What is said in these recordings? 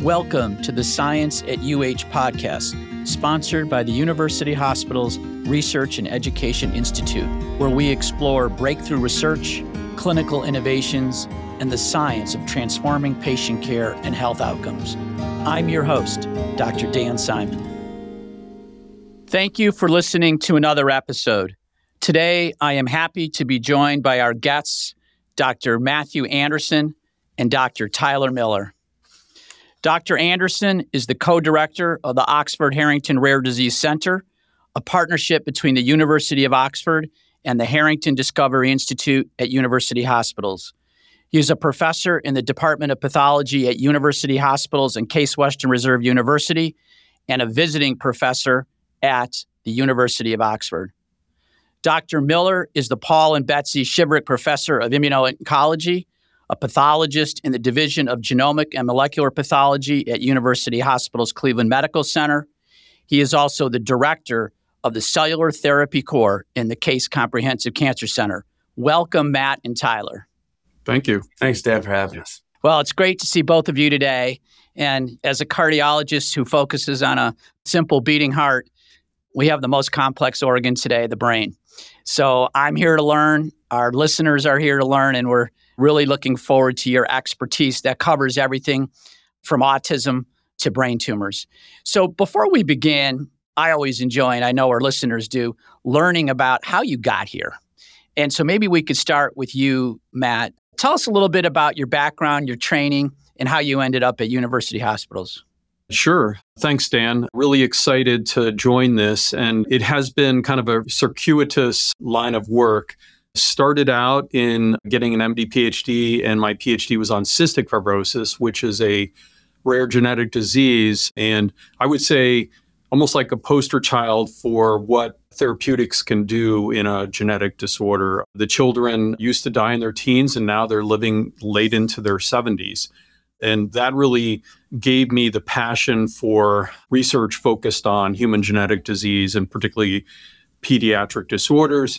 Welcome to the Science at UH podcast, sponsored by the University Hospitals Research and Education Institute, where we explore breakthrough research, clinical innovations, and the science of transforming patient care and health outcomes. I'm your host, Dr. Dan Simon. Thank you for listening to another episode. Today, I am happy to be joined by our guests, Dr. Matthew Anderson and Dr. Tyler Miller. Dr. Anderson is the co-director of the Oxford Harrington Rare Disease Center, a partnership between the University of Oxford and the Harrington Discovery Institute at University Hospitals. He is a professor in the Department of Pathology at University Hospitals and Case Western Reserve University and a visiting professor at the University of Oxford. Dr. Miller is the Paul and Betsy Shiverick Professor of Immuno-Oncology, a pathologist in the Division of Genomic and Molecular Pathology at University Hospitals Cleveland Medical Center. He is also the director of the Cellular Therapy Core in the Case Comprehensive Cancer Center. Welcome, Matt and Tyler. Thank you. Thanks, Dan, for having us. Well, it's great to see both of you today. And as a cardiologist who focuses on a simple beating heart, we have the most complex organ today, the brain. So I'm here to learn, our listeners are here to learn, and we're really looking forward to your expertise that covers everything from autism to brain tumors. So before we begin, I always enjoy, and I know our listeners do, learning about how you got here. And so maybe we could start with you, Matt. Tell us a little bit about your background, your training, and how you ended up at University Hospitals. Sure. Thanks, Dan. Really excited to join this. And it has been kind of a circuitous line of work. Started out in getting an MD PhD, and my PhD was on cystic fibrosis, which is a rare genetic disease. And I would say almost like a poster child for what therapeutics can do in a genetic disorder. The children used to die in their teens, and now they're living late into their 70s. And that really gave me the passion for research focused on human genetic disease and particularly pediatric disorders.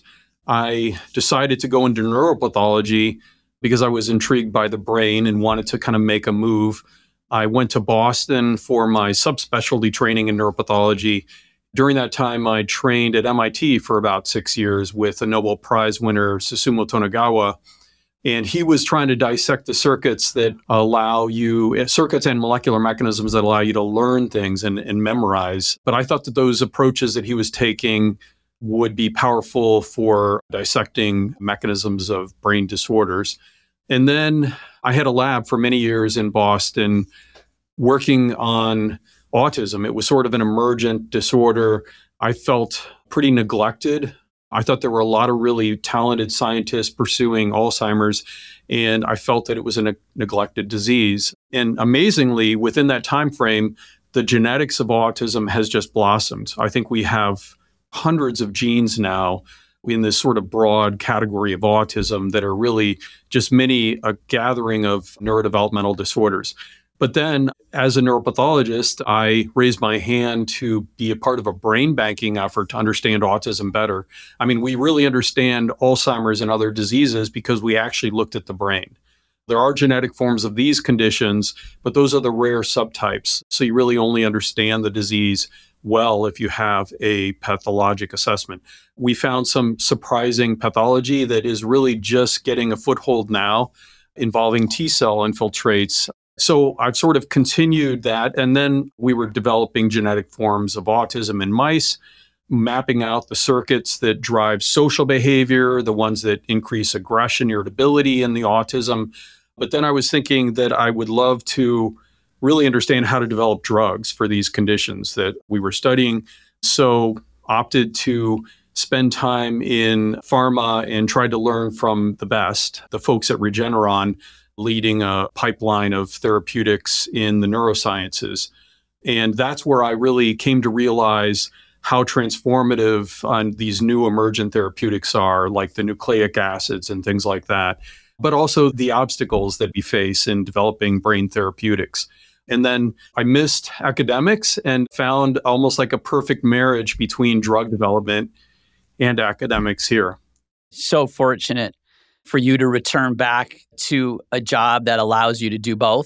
I decided to go into neuropathology because I was intrigued by the brain and wanted to kind of make a move. I went to Boston for my subspecialty training in neuropathology. During that time, I trained at MIT for about 6 years with a Nobel Prize winner, Susumu Tonegawa. And he was trying to dissect the circuits that allow you, circuits and molecular mechanisms that allow you to learn things and memorize. But I thought that those approaches that he was taking would be powerful for dissecting mechanisms of brain disorders. And then I had a lab for many years in Boston working on autism. It was sort of an emergent disorder. I felt pretty neglected. I thought there were a lot of really talented scientists pursuing Alzheimer's, and I felt that it was a neglected disease. And amazingly, within that time frame, the genetics of autism has just blossomed. I think we have hundreds of genes now in this sort of broad category of autism that are really just a gathering of neurodevelopmental disorders. But then as a neuropathologist, I raised my hand to be a part of a brain banking effort to understand autism better. I mean, we really understand Alzheimer's and other diseases because we actually looked at the brain. There are genetic forms of these conditions, but those are the rare subtypes. So you really only understand the disease well if you have a pathologic assessment. We found some surprising pathology that is really just getting a foothold now involving T-cell infiltrates. So I've sort of continued that. And then we were developing genetic forms of autism in mice, mapping out the circuits that drive social behavior, the ones that increase aggression, irritability in the autism. But then I was thinking that I would love to really understand how to develop drugs for these conditions that we were studying. So opted to spend time in pharma and tried to learn from the best, the folks at Regeneron, leading a pipeline of therapeutics in the neurosciences. And that's where I really came to realize how transformative these new emergent therapeutics are, like the nucleic acids and things like that, but also the obstacles that we face in developing brain therapeutics. And then I missed academics and found almost like a perfect marriage between drug development and academics here. So fortunate for you to return back to a job that allows you to do both.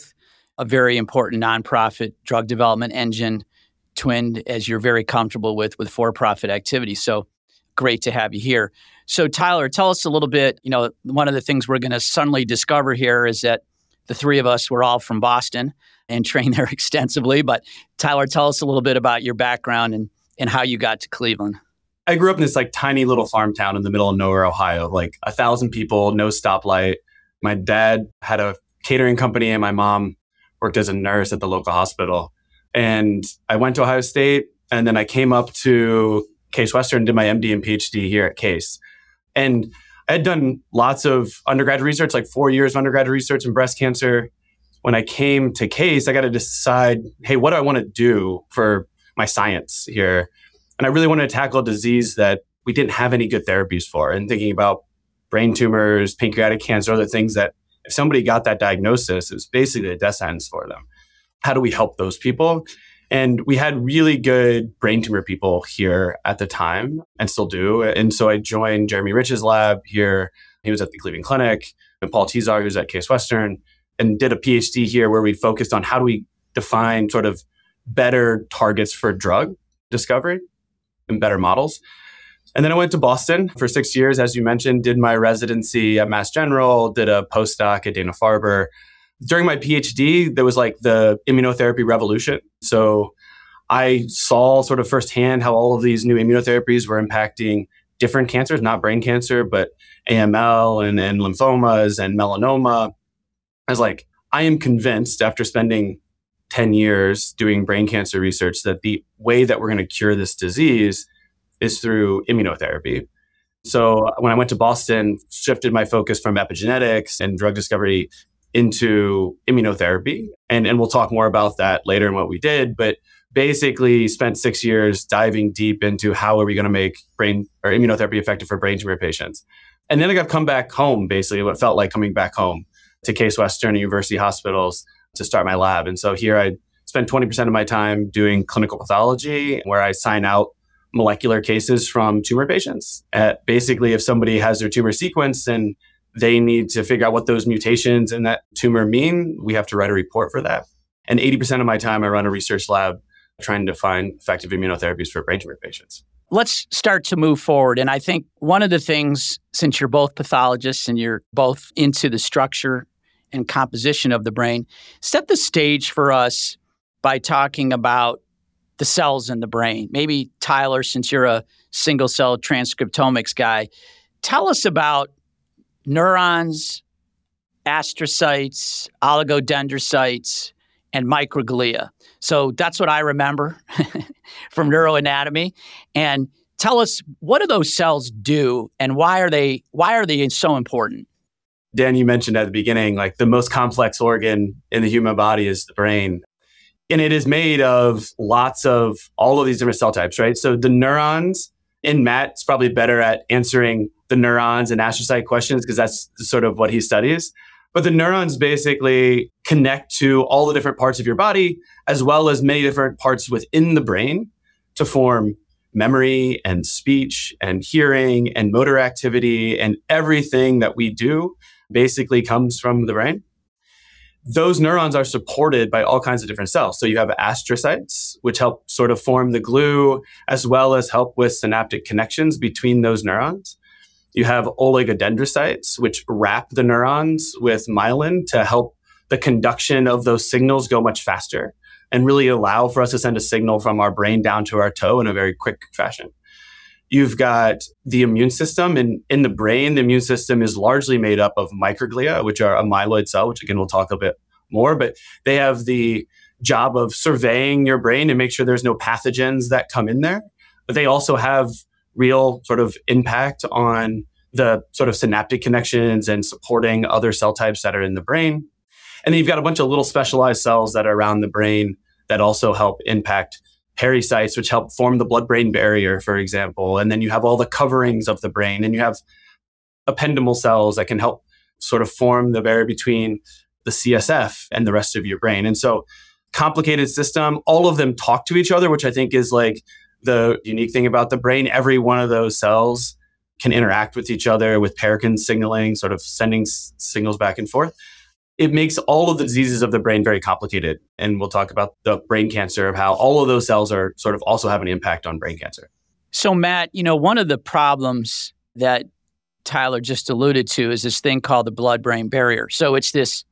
a very important nonprofit drug development engine, twinned, as you're very comfortable with for-profit activity. So great to have you here. So Tyler, tell us a little bit, one of the things we're going to suddenly discover here is that the three of us were all from Boston and trained there extensively. But Tyler, tell us a little bit about your background and how you got to Cleveland. I grew up in this tiny little farm town in the middle of nowhere, Ohio, 1,000 people, no stoplight. My dad had a catering company and my mom worked as a nurse at the local hospital. And I went to Ohio State and then I came up to Case Western, did my MD and PhD here at Case. And I had done lots of undergraduate research, 4 years of undergraduate research in breast cancer. When I came to Case, I got to decide, hey, what do I want to do for my science here? And I really wanted to tackle a disease that we didn't have any good therapies for. And thinking about brain tumors, pancreatic cancer, other things that if somebody got that diagnosis, it was basically a death sentence for them. How do we help those people? And we had really good brain tumor people here at the time and still do. And so I joined Jeremy Rich's lab here. He was at the Cleveland Clinic, and Paul Tizar, who's at Case Western, and did a PhD here where we focused on how do we define sort of better targets for drug discovery and better models. And then I went to Boston for 6 years, as you mentioned, did my residency at Mass General, did a postdoc at Dana-Farber. During my PhD, there was the immunotherapy revolution. So I saw sort of firsthand how all of these new immunotherapies were impacting different cancers, not brain cancer, but AML and lymphomas and melanoma. I was I am convinced after spending 10 years doing brain cancer research that the way that we're going to cure this disease is through immunotherapy. So when I went to Boston, shifted my focus from epigenetics and drug discovery into immunotherapy. And we'll talk more about that later and what we did, but basically spent 6 years diving deep into how are we going to make brain or immunotherapy effective for brain tumor patients. And then I got to come back home, basically what felt like coming back home to Case Western University Hospitals to start my lab. And so here I spend 20% of my time doing clinical pathology, where I sign out molecular cases from tumor patients. Basically, if somebody has their tumor sequence and they need to figure out what those mutations in that tumor mean, we have to write a report for that. And 80% of my time, I run a research lab trying to find effective immunotherapies for brain tumor patients. Let's start to move forward. And I think one of the things, since you're both pathologists and you're both into the structure and composition of the brain, set the stage for us by talking about the cells in the brain. Maybe Tyler, since you're a single cell transcriptomics guy, tell us about neurons, astrocytes, oligodendrocytes, and microglia. So that's what I remember from neuroanatomy. And tell us, what do those cells do and why are they so important? Dan, you mentioned at the beginning, the most complex organ in the human body is the brain. And it is made of lots of all of these different cell types, right? So the neurons, and Matt's probably better at answering the neurons and astrocyte questions because that's sort of what he studies. But the neurons basically connect to all the different parts of your body, as well as many different parts within the brain to form memory and speech and hearing and motor activity, and everything that we do basically comes from the brain. Those neurons are supported by all kinds of different cells. So you have astrocytes, which help sort of form the glue, as well as help with synaptic connections between those neurons. You have oligodendrocytes, which wrap the neurons with myelin to help the conduction of those signals go much faster and really allow for us to send a signal from our brain down to our toe in a very quick fashion. You've got the immune system. And in the brain, the immune system is largely made up of microglia, which are a myeloid cell, which again, we'll talk a bit more, but they have the job of surveying your brain to make sure there's no pathogens that come in there. But they also have real sort of impact on the sort of synaptic connections and supporting other cell types that are in the brain. And then you've got a bunch of little specialized cells that are around the brain that also help impact pericytes, which help form the blood-brain barrier, for example. And then you have all the coverings of the brain, and you have ependymal cells that can help sort of form the barrier between the CSF and the rest of your brain. And so complicated system, all of them talk to each other, which I think is the unique thing about the brain. Every one of those cells can interact with each other with paracrine signaling, sort of sending signals back and forth. it makes all of the diseases of the brain very complicated. And we'll talk about the brain cancer, of how all of those cells are sort of also have an impact on brain cancer. So Matt, one of the problems that Tyler just alluded to is this thing called the blood-brain barrier. So it's this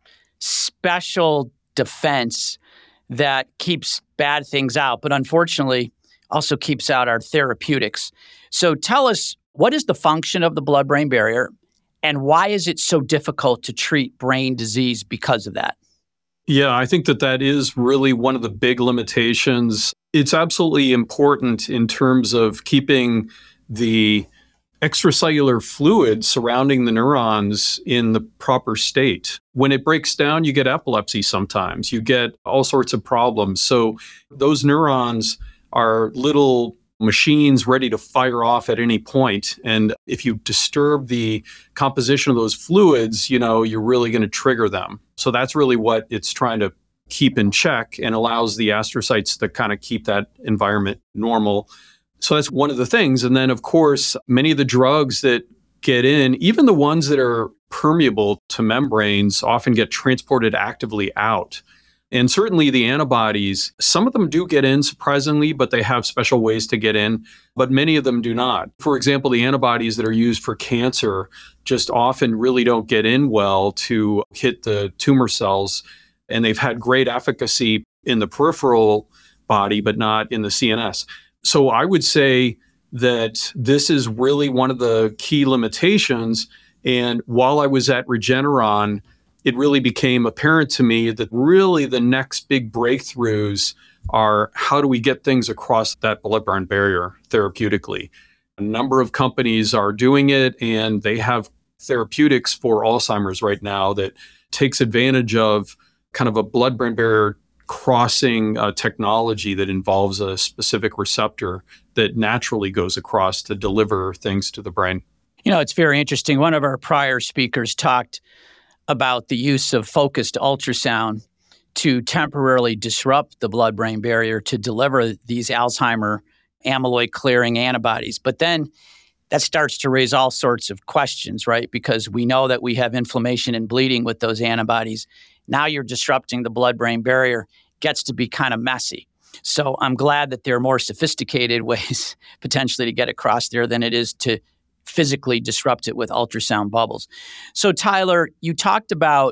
special defense that keeps bad things out, but unfortunately also keeps out our therapeutics. So tell us, what is the function of the blood-brain barrier, and why is it so difficult to treat brain disease because of that? Yeah, I think that is really one of the big limitations. It's absolutely important in terms of keeping the extracellular fluid surrounding the neurons in the proper state. When it breaks down, you get epilepsy sometimes. You get all sorts of problems. So those neurons are little machines ready to fire off at any point. And if you disturb the composition of those fluids, you're really going to trigger them. So that's really what it's trying to keep in check, and allows the astrocytes to kind of keep that environment normal. So that's one of the things. And then, of course, many of the drugs that get in, even the ones that are permeable to membranes, often get transported actively out. And certainly the antibodies, some of them do get in surprisingly, but they have special ways to get in, but many of them do not. For example, the antibodies that are used for cancer just often really don't get in well to hit the tumor cells. And they've had great efficacy in the peripheral body, but not in the CNS. So I would say that this is really one of the key limitations. And while I was at Regeneron, it really became apparent to me that really the next big breakthroughs are, how do we get things across that blood-brain barrier therapeutically? A number of companies are doing it, and they have therapeutics for Alzheimer's right now that takes advantage of kind of a blood-brain barrier crossing technology that involves a specific receptor that naturally goes across to deliver things to the brain. It's very interesting. One of our prior speakers talked about the use of focused ultrasound to temporarily disrupt the blood-brain barrier to deliver these Alzheimer amyloid-clearing antibodies. But then that starts to raise all sorts of questions, right? Because we know that we have inflammation and bleeding with those antibodies. Now you're disrupting the blood-brain barrier. Gets to be kind of messy. So I'm glad that there are more sophisticated ways potentially to get across there than it is to physically disrupt it with ultrasound bubbles. So Tyler, you talked about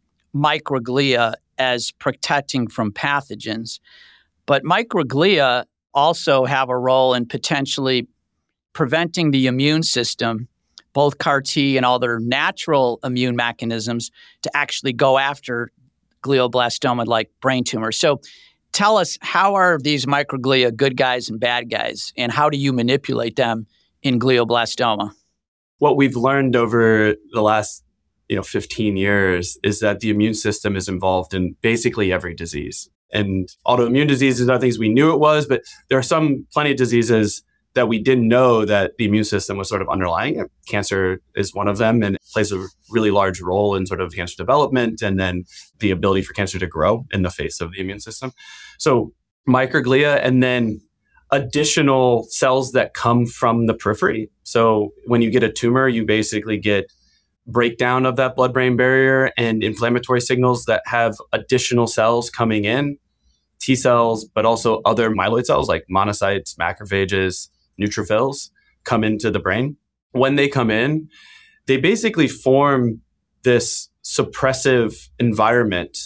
microglia as protecting from pathogens, but microglia also have a role in potentially preventing the immune system, both CAR T and other natural immune mechanisms, to actually go after glioblastoma-like brain tumors. So tell us, how are these microglia good guys and bad guys, and how do you manipulate them in glioblastoma? What we've learned over the last 15 years is that the immune system is involved in basically every disease. And autoimmune diseases are things we knew it was, but there are plenty of diseases that we didn't know that the immune system was sort of underlying. Cancer is one of them, and it plays a really large role in sort of cancer development and then the ability for cancer to grow in the face of the immune system. So microglia, and then additional cells that come from the periphery. So when you get a tumor, you basically get breakdown of that blood-brain barrier and inflammatory signals that have additional cells coming in, T cells, but also other myeloid cells like monocytes, macrophages, neutrophils come into the brain. When they come in, they basically form this suppressive environment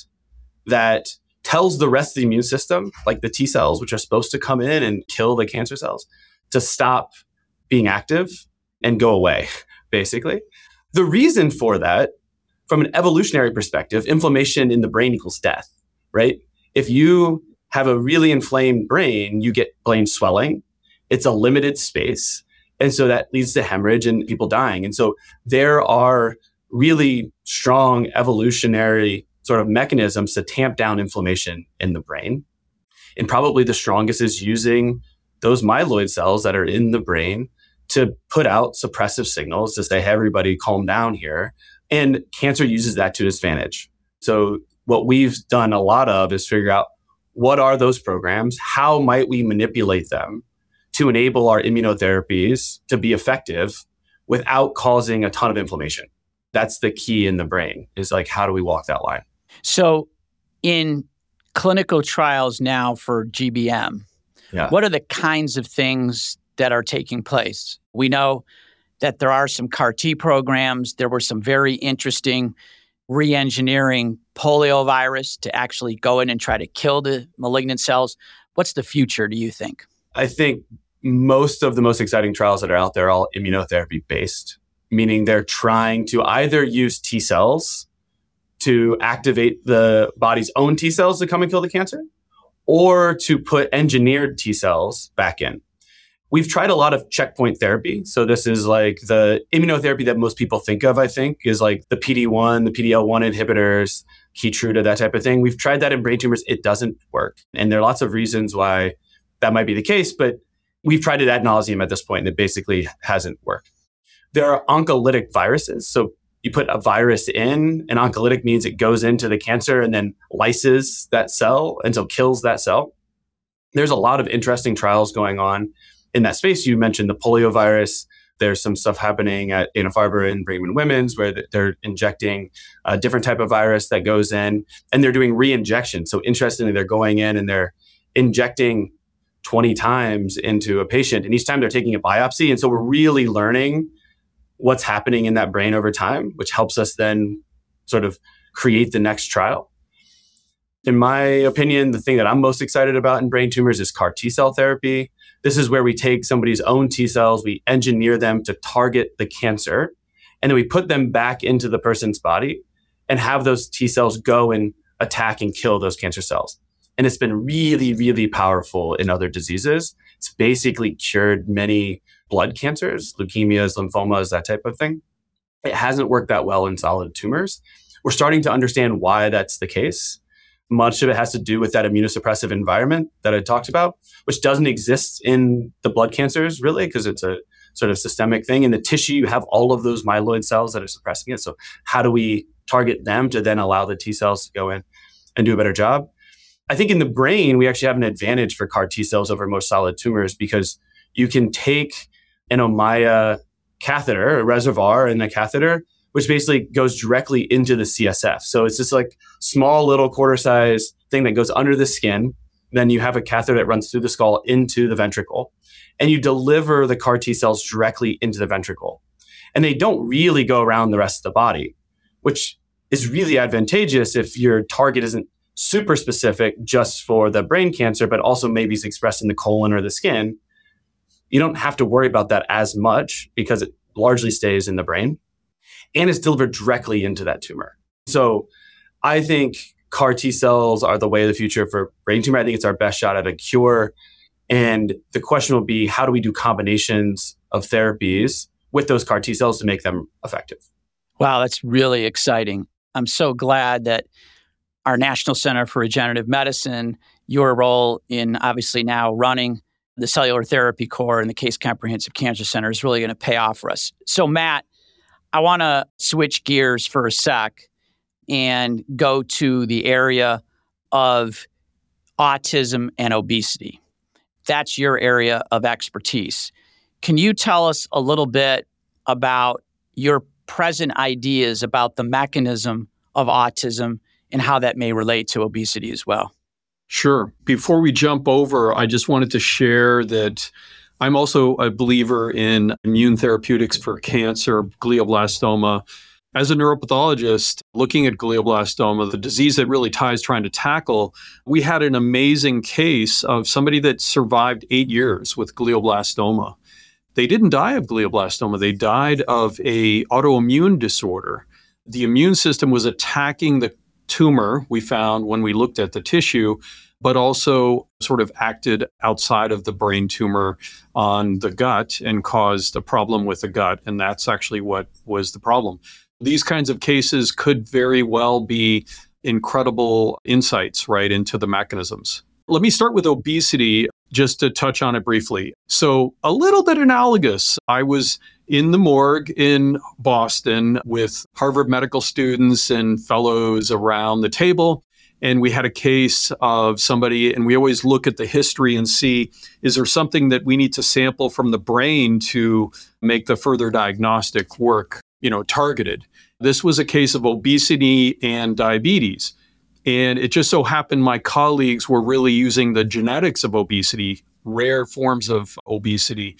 that tells the rest of the immune system, like the T cells, which are supposed to come in and kill the cancer cells, to stop being active and go away, basically. The reason for that, from an evolutionary perspective, inflammation in the brain equals death, right? If you have a really inflamed brain, you get brain swelling. It's a limited space. And so that leads to hemorrhage and people dying. And so there are really strong evolutionary sort of mechanisms to tamp down inflammation in the brain. And probably the strongest is using those myeloid cells that are in the brain to put out suppressive signals to say, hey, everybody calm down here. And cancer uses that to its advantage. So what we've done a lot of is figure out, what are those programs? How might we manipulate them to enable our immunotherapies to be effective without causing a ton of inflammation? That's the key in the brain, is like, how do we walk that line? So in clinical trials now for GBM, what are the kinds of things that are taking place? We know that there are some CAR T programs. There were some very interesting re-engineering poliovirus to actually go in and try to kill the malignant cells. What's the future, do you think? I think most of the most exciting trials that are out there are all immunotherapy based, meaning they're trying to either use T cells to activate the body's own T cells to come and kill the cancer, or to put engineered T cells back in. We've tried a lot of checkpoint therapy. So this is like the immunotherapy that most people think of, I think, is like the PD-1, the PD-L1 inhibitors, Keytruda, that type of thing. We've tried that in brain tumors. It doesn't work. And there are lots of reasons why that might be the case, but we've tried it ad nauseum at this point, and it basically hasn't worked. There are oncolytic viruses. So you put a virus in, and oncolytic means it goes into the cancer and then lyses that cell, and so kills that cell. There's a lot of interesting trials going on in that space. You mentioned the poliovirus. There's some stuff happening at Dana-Farber and Brigham and Women's where they're injecting a different type of virus that goes in, and they're doing re-injection. So interestingly, they're going in and they're injecting 20 times into a patient, and each time they're taking a biopsy. And so we're really learning what's happening in that brain over time, which helps us then sort of create the next trial. In my opinion, the thing that I'm most excited about in brain tumors is CAR T-cell therapy. This is where we take somebody's own T cells, we engineer them to target the cancer, and then we put them back into the person's body and have those T cells go and attack and kill those cancer cells. And it's been really, really powerful in other diseases. It's basically cured many blood cancers, leukemias, lymphomas, that type of thing. It hasn't worked that well in solid tumors. We're starting to understand why that's the case. Much of it has to do with that immunosuppressive environment that I talked about, which doesn't exist in the blood cancers really, because it's a sort of systemic thing. In the tissue, you have all of those myeloid cells that are suppressing it. So how do we target them to then allow the T cells to go in and do a better job? I think in the brain, we actually have an advantage for CAR T cells over most solid tumors, because you can take an Ommaya catheter, a reservoir in the catheter, which basically goes directly into the CSF. So it's just like small little quarter-size thing that goes under the skin. Then you have a catheter that runs through the skull into the ventricle, and you deliver the CAR T cells directly into the ventricle. And they don't really go around the rest of the body, which is really advantageous if your target isn't super specific just for the brain cancer, but also maybe is expressed in the colon or the skin. You don't have to worry about that as much because it largely stays in the brain and is delivered directly into that tumor. So I think CAR T cells are the way of the future for brain tumor. I think it's our best shot at a cure. And the question will be, how do we do combinations of therapies with those CAR T cells to make them effective? Wow, that's really exciting. I'm so glad that our National Center for Regenerative Medicine, your role in obviously now running the Cellular Therapy Core and the Case Comprehensive Cancer Center is really going to pay off for us. So Matt, I want to switch gears for a sec and go to the area of autism and obesity. That's your area of expertise. Can you tell us a little bit about your present ideas about the mechanism of autism and how that may relate to obesity as well? Sure. Before we jump over, I just wanted to share that I'm also a believer in immune therapeutics for cancer, glioblastoma. As a neuropathologist, looking at glioblastoma, the disease that really Ty's trying to tackle, we had an amazing case of somebody that survived 8 years with glioblastoma. They didn't die of glioblastoma. They died of an autoimmune disorder. The immune system was attacking the tumor, we found when we looked at the tissue, but also sort of acted outside of the brain tumor on the gut and caused a problem with the gut. And that's actually what was the problem. These kinds of cases could very well be incredible insights right into the mechanisms. Let me start with obesity, just to touch on it briefly. So a little bit analogous. I was in the morgue in Boston with Harvard medical students and fellows around the table. And we had a case of somebody, and we always look at the history and see, is there something that we need to sample from the brain to make the further diagnostic work, targeted? This was a case of obesity and diabetes. And it just so happened my colleagues were really using the genetics of obesity, rare forms of obesity,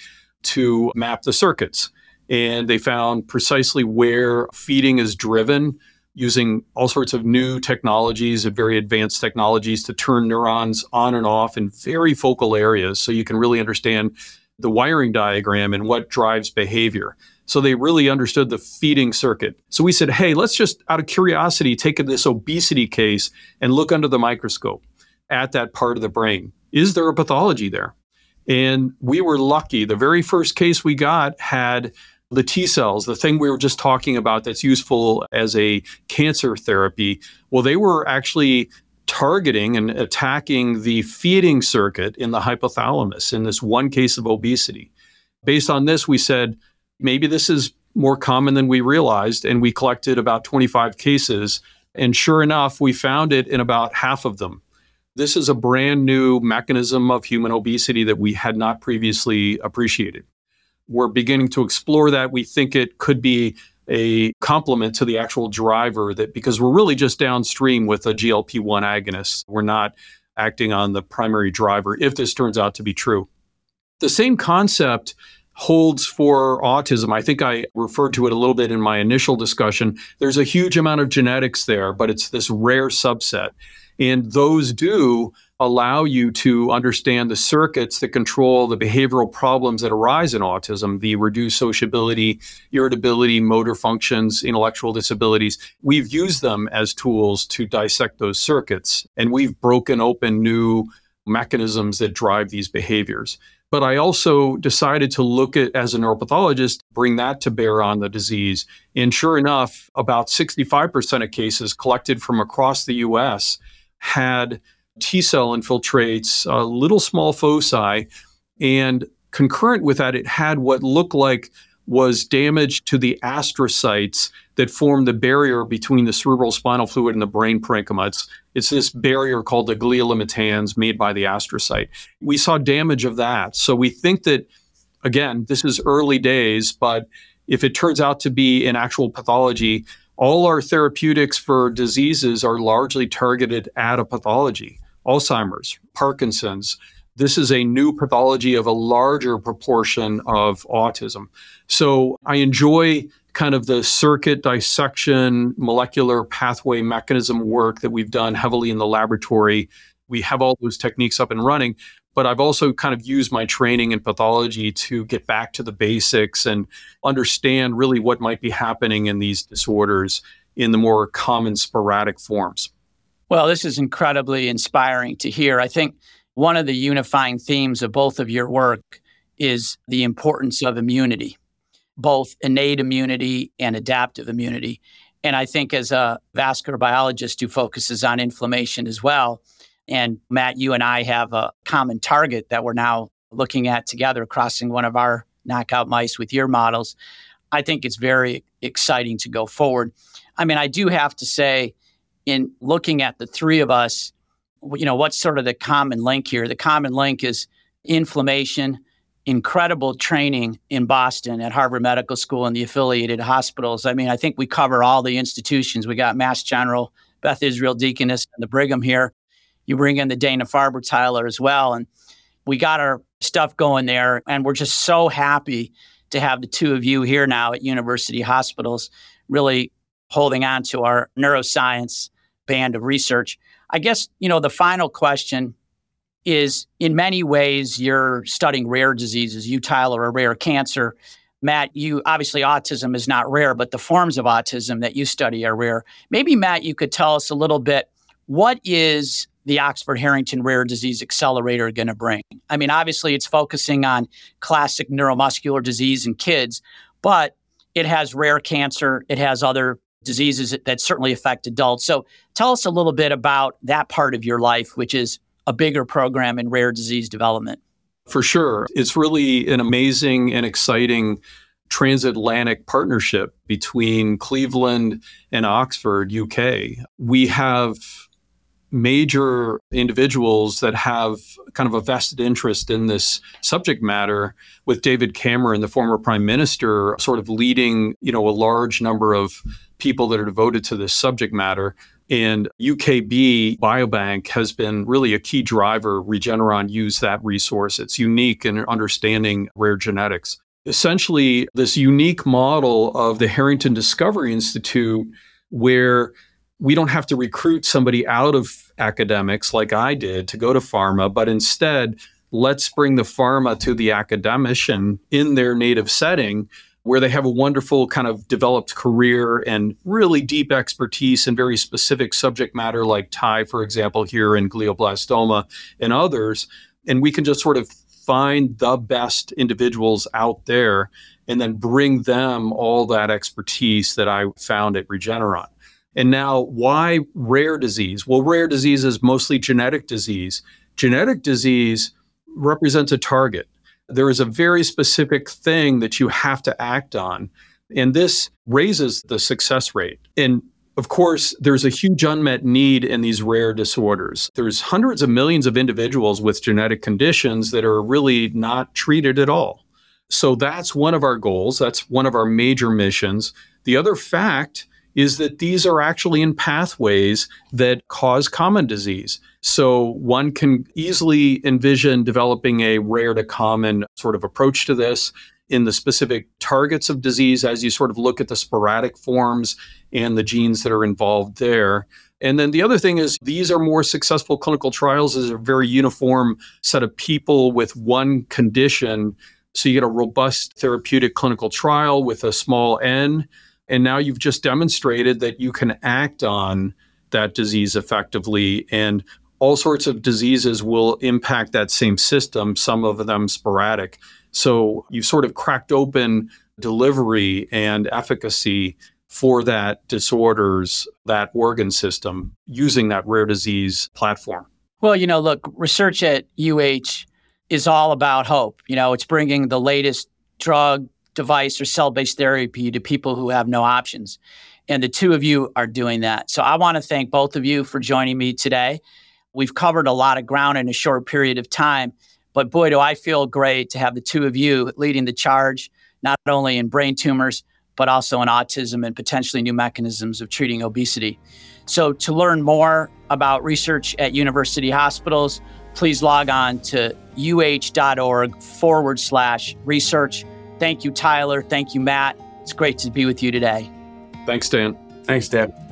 to map the circuits. And they found precisely where feeding is driven using all sorts of new technologies and very advanced technologies to turn neurons on and off in very focal areas so you can really understand the wiring diagram and what drives behavior. So they really understood the feeding circuit. So we said, hey, let's just out of curiosity take this obesity case and look under the microscope at that part of the brain. Is there a pathology there? And we were lucky. The very first case we got had the T cells, the thing we were just talking about that's useful as a cancer therapy. Well, they were actually targeting and attacking the feeding circuit in the hypothalamus in this one case of obesity. Based on this, we said, maybe this is more common than we realized, and we collected about 25 cases. And sure enough, we found it in about half of them. This is a brand new mechanism of human obesity that we had not previously appreciated. We're beginning to explore that. We think it could be a complement to the actual driver because we're really just downstream with a GLP-1 agonist. We're not acting on the primary driver if this turns out to be true. The same concept holds for autism. I think I referred to it a little bit in my initial discussion. There's a huge amount of genetics there, but it's this rare subset. And those do allow you to understand the circuits that control the behavioral problems that arise in autism, the reduced sociability, irritability, motor functions, intellectual disabilities. We've used them as tools to dissect those circuits, and we've broken open new mechanisms that drive these behaviors. But I also decided to look at, as a neuropathologist, bring that to bear on the disease. And sure enough, about 65% of cases collected from across the US had T cell infiltrates, little small foci, and concurrent with that, it had what looked like was damage to the astrocytes that form the barrier between the cerebral spinal fluid and the brain parenchyma. It's this barrier called the glia limitans made by the astrocyte. We saw damage of that. So we think that, again, this is early days, but if it turns out to be an actual pathology, all our therapeutics for diseases are largely targeted at a pathology. Alzheimer's, Parkinson's. This is a new pathology of a larger proportion of autism. So I enjoy kind of the circuit dissection, molecular pathway mechanism work that we've done heavily in the laboratory. We have all those techniques up and running, but I've also kind of used my training in pathology to get back to the basics and understand really what might be happening in these disorders in the more common sporadic forms. Well, this is incredibly inspiring to hear. I think one of the unifying themes of both of your work is the importance of immunity, both innate immunity and adaptive immunity. And I think as a vascular biologist who focuses on inflammation as well, and Matt, you and I have a common target that we're now looking at together, crossing one of our knockout mice with your models, I think it's very exciting to go forward. I mean, I do have to say, in looking at the three of us, what's sort of the common link here? The common link is inflammation, incredible training in Boston at Harvard Medical School and the affiliated hospitals. I mean, I think we cover all the institutions. We got Mass General, Beth Israel Deaconess, and the Brigham here. You bring in the Dana-Farber Tyler as well. And we got our stuff going there. And we're just so happy to have the two of you here now at University Hospitals, really holding on to our neuroscience band of research. I guess, the final question is, in many ways, you're studying rare diseases. You, Tyler, are rare cancer. Matt, you obviously autism is not rare, but the forms of autism that you study are rare. Maybe, Matt, you could tell us a little bit, what is the Oxford Harrington Rare Disease Accelerator going to bring? I mean, obviously, it's focusing on classic neuromuscular disease in kids, but it has rare cancer. It has other diseases that certainly affect adults. So tell us a little bit about that part of your life, which is a bigger program in rare disease development. For sure. It's really an amazing and exciting transatlantic partnership between Cleveland and Oxford, UK. We have major individuals that have kind of a vested interest in this subject matter, with David Cameron, the former prime minister, sort of leading, a large number of people that are devoted to this subject matter. And UKB Biobank has been really a key driver. Regeneron used that resource. It's unique in understanding rare genetics. Essentially, this unique model of the Harrington Discovery Institute, where we don't have to recruit somebody out of academics like I did to go to pharma, but instead, let's bring the pharma to the academician in their native setting, where they have a wonderful kind of developed career and really deep expertise in very specific subject matter like TAI, for example, here in glioblastoma and others. And we can just sort of find the best individuals out there and then bring them all that expertise that I found at Regeneron. And now, why rare disease? Well, rare disease is mostly genetic disease. Genetic disease represents a target. There is a very specific thing that you have to act on, and this raises the success rate. And of course, there's a huge unmet need in these rare disorders. There's hundreds of millions of individuals with genetic conditions that are really not treated at all. So that's one of our goals. That's one of our major missions. The other fact is that these are actually in pathways that cause common disease. So one can easily envision developing a rare to common sort of approach to this in the specific targets of disease as you sort of look at the sporadic forms and the genes that are involved there. And then the other thing is these are more successful clinical trials as a very uniform set of people with one condition. So you get a robust therapeutic clinical trial with a small N. And now you've just demonstrated that you can act on that disease effectively, and all sorts of diseases will impact that same system, some of them sporadic. So you've sort of cracked open delivery and efficacy for that disorders, that organ system, using that rare disease platform. Well, look, research at UH is all about hope. It's bringing the latest drug, device, or cell-based therapy to people who have no options. And the two of you are doing that. So I want to thank both of you for joining me today. We've covered a lot of ground in a short period of time, but boy, do I feel great to have the two of you leading the charge, not only in brain tumors, but also in autism and potentially new mechanisms of treating obesity. So to learn more about research at university hospitals, please log on to uh.org/research. Thank you, Tyler. Thank you, Matt. It's great to be with you today. Thanks, Dan. Thanks, Dan.